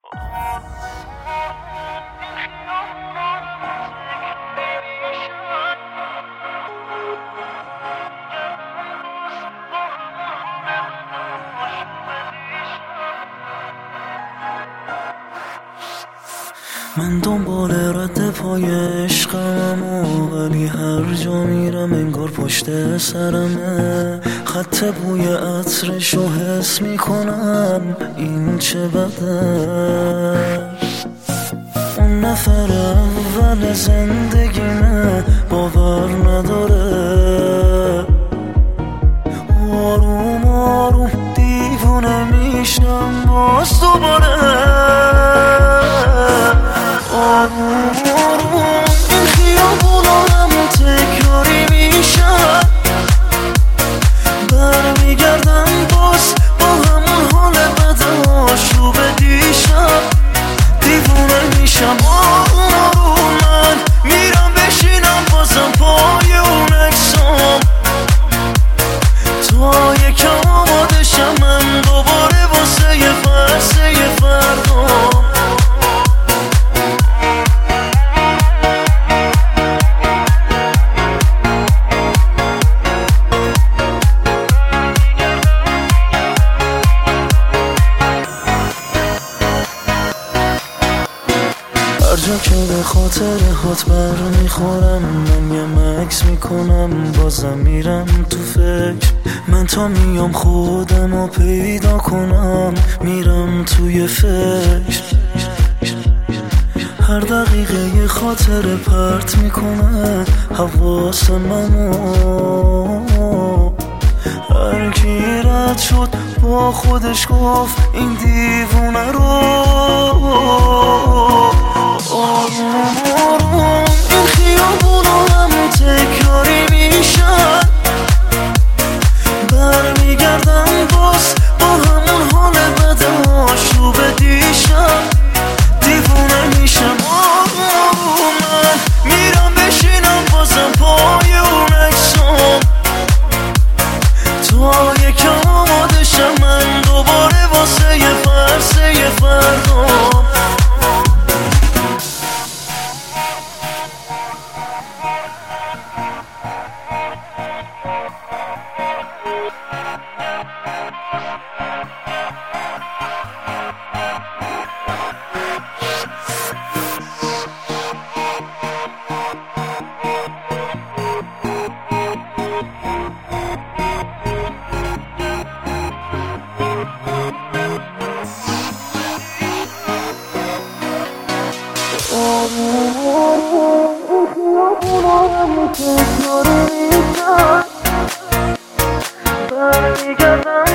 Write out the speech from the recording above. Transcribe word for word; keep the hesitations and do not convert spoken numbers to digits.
من دنبال رد پای عشقم ولی هر جا میرم انگار پشت سرمه. خط بوی عطرشو حس میکنم، این چه بده. اون نفر اول زندگیمه، باور نداره. آروم آروم دیوونه میشم باز دوباره. آروم آروم این خیابونا هم تکراری میشن، برمیگردم باز با همون حال بد آشوب دیشب. دیوونه میشم آروم آروم، من میرم بشینم بازم پای اون اکسام تا یکم آماده شم من دوباره واسه یه فرسه یه فردام. هر جا که به خاطر هات بر میخورم، من یه مکس میکنم بازم میرم تو فکر. من تا میام خودم رو پیدا کنم، میرم توی فکر. هر دقیقه یه خاطر پرت میکنه حواس منو. هر کی رد شد با خودش گفت این دیوونه رو. آروم آروم این خیابونا هم تکراری میشن، برمیگردم باز با همون حال بد آشوب دیشب. دیوونه میشم آروم آروم، من میرم بشینم بازم پای اون اکسام تا یکم آماده شم من دوباره واسه یه فرسه یه فردام. برمیگردم